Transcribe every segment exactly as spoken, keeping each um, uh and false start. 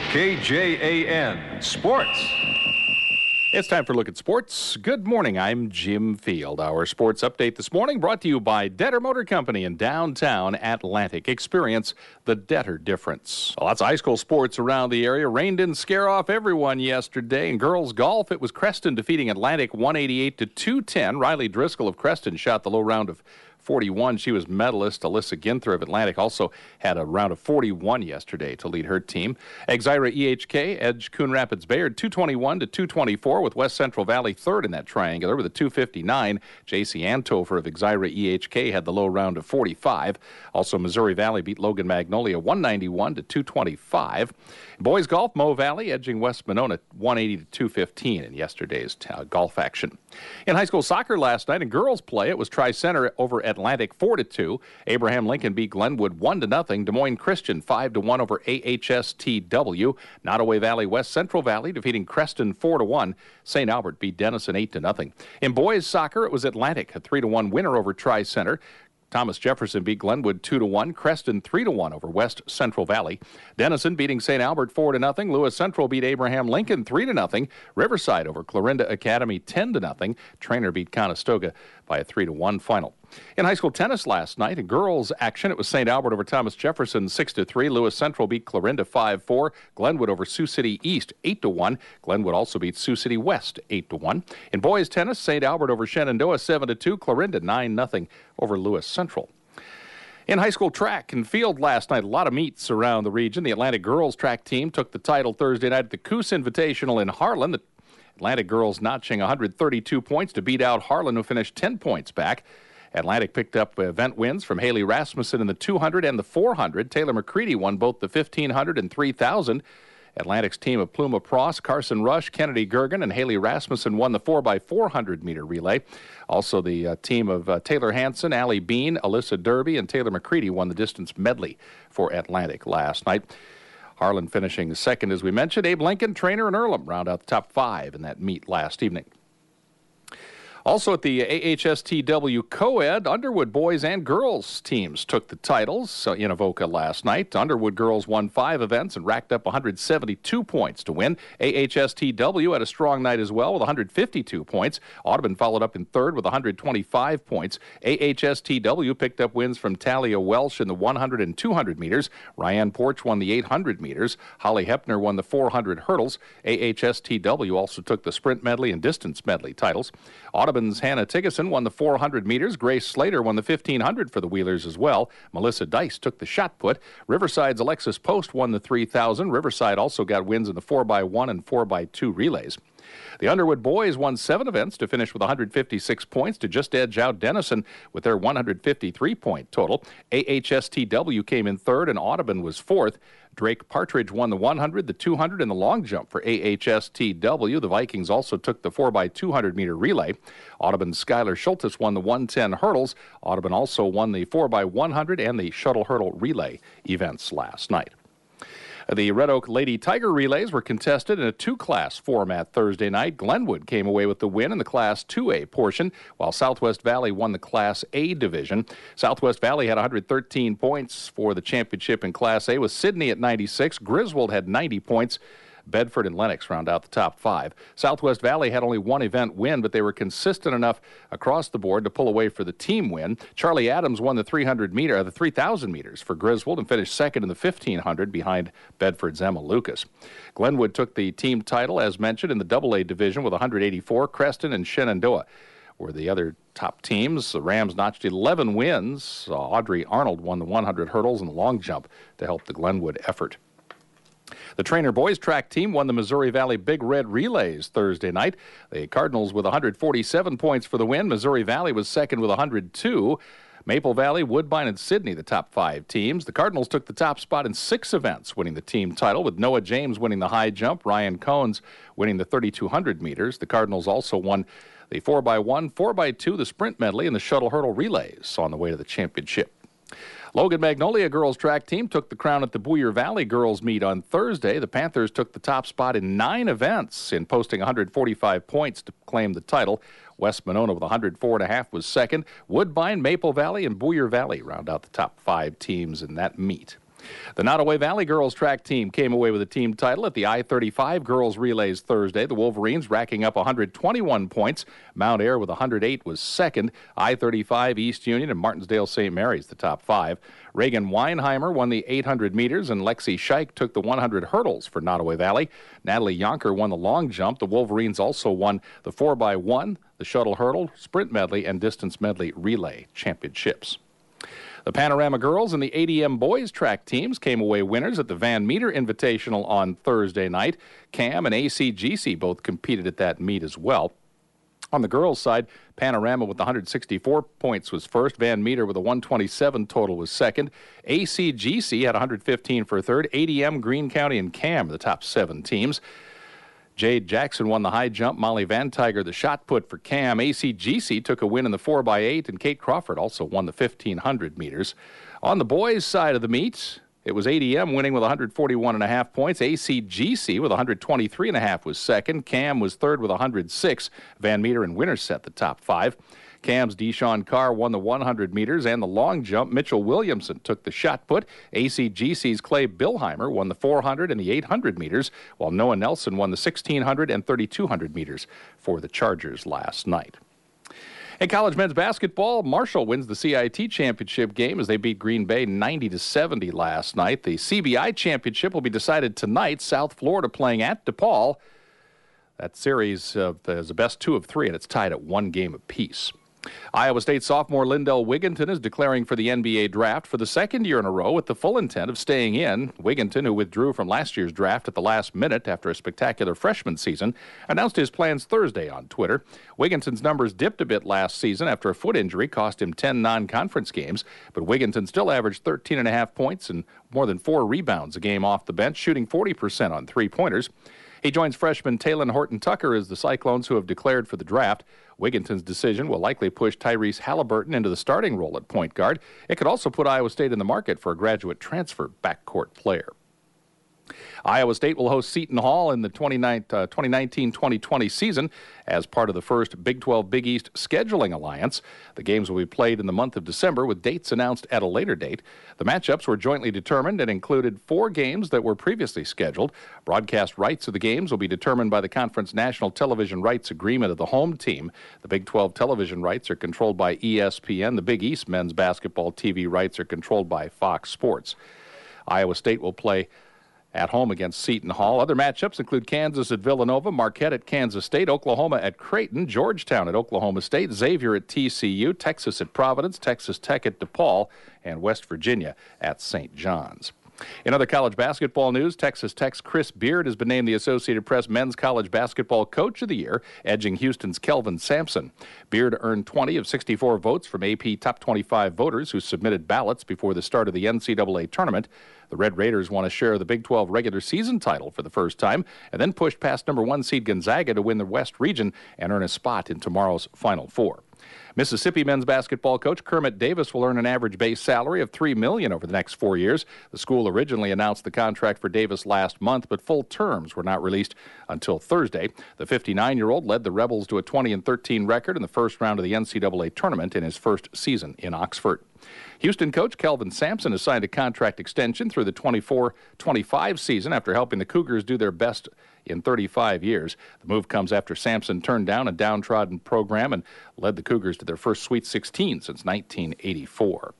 K J A N Sports. It's time for a look at sports. Good morning. I'm Jim Field. Our sports update this morning brought to you by Detter Motor Company in downtown Atlantic. Experience the Detter difference. Lots of high school sports around the area. Rain didn't scare off everyone yesterday. In girls golf, it was Creston defeating Atlantic one eighty-eight to two ten. Riley Driscoll of Creston shot the low round of forty-one. She was medalist. Alyssa Ginther of Atlantic also had a round of forty-one yesterday to lead her team. Exira E H K edged Coon Rapids Bayard two twenty-one to two twenty-four, with West Central Valley third in that triangular with a two fifty-nine. J C Antover of Exira E H K had the low round of forty-five. Also, Missouri Valley beat Logan Magnolia one ninety-one to two twenty-five. Boys golf, Mo Valley edging West Monona one eighty to two fifteen in yesterday's uh, golf action. In high school soccer last night, in girls play, it was Tri-Center over Atlantic four to two. Abraham Lincoln beat Glenwood one to nothing. Des Moines Christian five to one over A H S T W. Nottoway Valley West Central Valley defeating Creston four to one. Saint Albert beat Denison eight to nothing. In boys soccer, it was Atlantic, a three to one winner over Tri-Center. Thomas Jefferson beat Glenwood two to one. Creston three to one over West Central Valley. Denison beating Saint Albert four to nothing. Lewis Central beat Abraham Lincoln three to nothing. Riverside over Clarinda Academy ten to nothing. Trainer beat Conestoga by a three to one final. In high school tennis last night, in girls action, it was Saint Albert over Thomas Jefferson six to three. Lewis Central beat Clarinda five four. Glenwood over Sioux City East eight to one. Glenwood also beat Sioux City West eight to one. In boys tennis, Saint Albert over Shenandoah seven to two. Clarinda nine nothing over Lewis Central. In high school track and field last night, a lot of meets around the region. The Atlantic girls track team took the title Thursday night at the Coos Invitational in Harlan. The Atlantic girls notching one hundred thirty-two points to beat out Harlan, who finished ten points back. Atlantic picked up event wins from Haley Rasmussen in the two hundred and the four hundred. Taylor McCready won both the fifteen hundred and three thousand. Atlantic's team of Pluma Pross, Carson Rush, Kennedy Gergen, and Haley Rasmussen won the four by four hundred meter relay. Also, the uh, team of uh, Taylor Hansen, Allie Bean, Alyssa Derby, and Taylor McCready won the distance medley for Atlantic last night. Harlan finishing second, as we mentioned. Abe Lincoln, Trainer, and Earlham round out the top five in that meet last evening. Also at the A H S T W co-ed, Underwood boys and girls teams took the titles uh, in Avoca last night. Underwood girls won five events and racked up one hundred seventy-two points to win. A H S T W had a strong night as well with one hundred fifty-two points. Audubon followed up in third with one hundred twenty-five points. A H S T W picked up wins from Talia Welsh in the one hundred and two hundred meters. Ryan Porch won the eight hundred meters. Holly Hepner won the four hundred hurdles. A H S T W also took the sprint medley and distance medley titles. Audubon's Hannah Tigeson won the four hundred meters. Grace Slater won the fifteen hundred for the Wheelers as well. Melissa Dice took the shot put. Riverside's Alexis Post won the three thousand. Riverside also got wins in the four by one and four by two relays. The Underwood boys won seven events to finish with one hundred fifty-six points to just edge out Denison with their one hundred fifty-three point total. A H S T W came in third and Audubon was fourth. Drake Partridge won the one hundred, the two hundred, and the long jump for A H S T W. The Vikings also took the four by two hundred meter relay. Audubon's Skylar Schultes won the one ten hurdles. Audubon also won the four by one hundred and the shuttle hurdle relay events last night. The Red Oak Lady Tiger Relays were contested in a two-class format Thursday night. Glenwood came away with the win in the Class two A portion, while Southwest Valley won the Class A division. Southwest Valley had one hundred thirteen points for the championship in Class A, with Sydney at ninety-six. Griswold had ninety points. Bedford and Lennox round out the top five. Southwest Valley had only one event win, but they were consistent enough across the board to pull away for the team win. Charlie Adams won the three hundred meter, uh, the three thousand meters for Griswold and finished second in the fifteen hundred behind Bedford's Emma Lucas. Glenwood took the team title, as mentioned, in the double A division with one hundred eighty-four. Creston and Shenandoah were the other top teams. The Rams notched eleven wins. Uh, Audrey Arnold won the one hundred hurdles and the long jump to help the Glenwood effort. The Trainer boys track team won the Missouri Valley Big Red Relays Thursday night. The Cardinals with one hundred forty-seven points for the win. Missouri Valley was second with one hundred two. Maple Valley, Woodbine, and Sydney, the top five teams. The Cardinals took the top spot in six events, winning the team title, with Noah James winning the high jump, Ryan Cones winning the thirty-two hundred meters. The Cardinals also won the four by one, four by two, the sprint medley, and the shuttle hurdle relays on the way to the championship. Logan Magnolia girls track team took the crown at the Boyer Valley girls meet on Thursday. The Panthers took the top spot in nine events in posting one hundred forty-five points to claim the title. West Monona with one hundred four and a half was second. Woodbine, Maple Valley, and Boyer Valley round out the top five teams in that meet. The Nottoway Valley girls track team came away with a team title at the I thirty-five girls relays Thursday. The Wolverines racking up one hundred twenty-one points. Mount Ayr with one hundred eight was second. I thirty-five, East Union, and Martinsdale Saint Mary's the top five. Reagan Weinheimer won the eight hundred meters, and Lexi Scheich took the one hundred hurdles for Nottoway Valley. Natalie Yonker won the long jump. The Wolverines also won the four by one, the shuttle hurdle, sprint medley, and distance medley relay championships. The Panorama girls and the A D M boys track teams came away winners at the Van Meter Invitational on Thursday night. Cam and A C G C both competed at that meet as well. On the girls' side, Panorama with one hundred sixty-four points was first. Van Meter with a one twenty-seven total was second. A C G C had one hundred fifteen for third. A D M, Greene County, and Cam the top seven teams. Jade Jackson won the high jump. Molly Van Tiger the shot put for Cam. A C G C took a win in the four by eight, and Kate Crawford also won the fifteen hundred meters. On the boys' side of the meet, it was A D M winning with one hundred forty-one and a half points. A C G C with one hundred twenty-three and a half was second. Cam was third with one hundred six. Van Meter and Winterset the top five. Cam's Deshawn Carr won the one hundred meters and the long jump. Mitchell Williamson took the shot put. A C G C's Clay Billheimer won the four hundred and the eight hundred meters, while Noah Nelson won the sixteen hundred and thirty-two hundred meters for the Chargers last night. In college men's basketball, Marshall wins the C I T championship game as they beat Green Bay ninety to seventy last night. The C B I championship will be decided tonight. South Florida playing at DePaul. That series uh, is a best two of three, and it's tied at one game apiece. Iowa State sophomore Lindell Wigginton is declaring for the N B A draft for the second year in a row with the full intent of staying in. Wigginton, who withdrew from last year's draft at the last minute after a spectacular freshman season, announced his plans Thursday on Twitter. Wigginton's numbers dipped a bit last season after a foot injury cost him ten non-conference games, but Wigginton still averaged thirteen and a half points and more than four rebounds a game off the bench, shooting forty percent on three-pointers. He joins freshman Talon Horton-Tucker as the Cyclones who have declared for the draft. Wigginton's decision will likely push Tyrese Halliburton into the starting role at point guard. It could also put Iowa State in the market for a graduate transfer backcourt player. Iowa State will host Seton Hall in the twenty nineteen twenty twenty season as part of the first Big twelve Big East scheduling alliance. The games will be played in the month of December with dates announced at a later date. The matchups were jointly determined and included four games that were previously scheduled. Broadcast rights of the games will be determined by the conference national television rights agreement of the home team. The Big twelve television rights are controlled by E S P N. The Big East men's basketball T V rights are controlled by Fox Sports. Iowa State will play at home against Seton Hall. Other matchups include Kansas at Villanova, Marquette at Kansas State, Oklahoma at Creighton, Georgetown at Oklahoma State, Xavier at T C U, Texas at Providence, Texas Tech at DePaul, and West Virginia at Saint John's. In other college basketball news, Texas Tech's Chris Beard has been named the Associated Press Men's College Basketball Coach of the Year, edging Houston's Kelvin Sampson. Beard earned twenty of sixty-four votes from A P Top twenty-five voters who submitted ballots before the start of the N C double A tournament. The Red Raiders want to share the Big twelve regular season title for the first time and then pushed past number one seed Gonzaga to win the West region and earn a spot in tomorrow's Final Four. Mississippi men's basketball coach Kermit Davis will earn an average base salary of three million dollars over the next four years. The school originally announced the contract for Davis last month, but full terms were not released until Thursday. The fifty-nine-year-old led the Rebels to a twenty and thirteen record in the first round of the N C double A tournament in his first season in Oxford. Houston coach Kelvin Sampson has signed a contract extension through the twenty-four twenty-five season after helping the Cougars do their best in thirty-five years. The move comes after Sampson turned down a downtrodden program and led the Cougars to their first Sweet sixteen since nineteen eighty-four.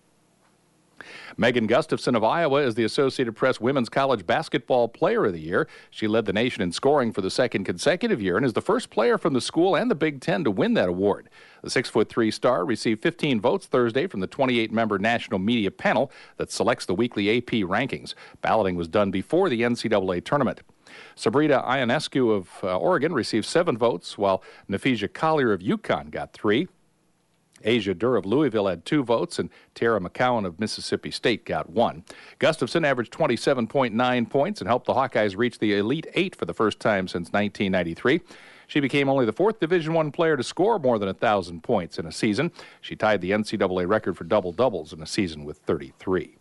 Megan Gustafson of Iowa is the Associated Press Women's College Basketball Player of the Year. She led the nation in scoring for the second consecutive year and is the first player from the school and the Big Ten to win that award. The six foot three star received fifteen votes Thursday from the twenty-eight member national media panel that selects the weekly A P rankings. Balloting was done before the N C double A tournament. Sabrina Ionescu of uh, Oregon received seven votes, while Nephesia Collier of UConn got three. Asia Durr of Louisville had two votes, and Tara McCowan of Mississippi State got one. Gustafson averaged twenty-seven point nine points and helped the Hawkeyes reach the Elite Eight for the first time since nineteen ninety-three. She became only the fourth Division I player to score more than one thousand points in a season. She tied the N C double A record for double-doubles in a season with thirty-three.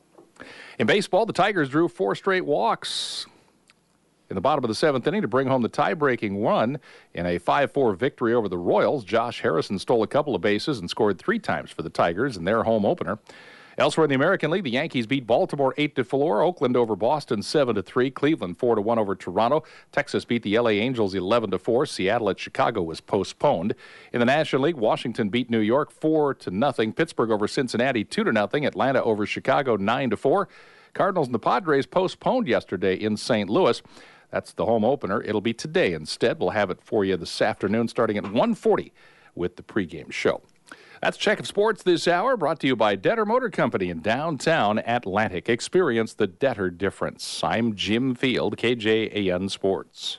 In baseball, the Tigers drew four straight walks in the bottom of the seventh inning to bring home the tie-breaking run in a five four victory over the Royals. Josh Harrison stole a couple of bases and scored three times for the Tigers in their home opener. Elsewhere in the American League, the Yankees beat Baltimore eight to four, Oakland over Boston seven to three, Cleveland four to one over Toronto, Texas beat the L A Angels eleven to four, Seattle at Chicago was postponed. In the National League, Washington beat New York four to nothing, Pittsburgh over Cincinnati two to nothing, Atlanta over Chicago nine to four. Cardinals and the Padres postponed yesterday in Saint Louis. That's the home opener. It'll be today instead. We'll have it for you this afternoon starting at one forty with the pregame show. That's Check of Sports this hour, brought to you by Detter Motor Company in downtown Atlantic. Experience the Detter difference. I'm Jim Field, K J A N Sports.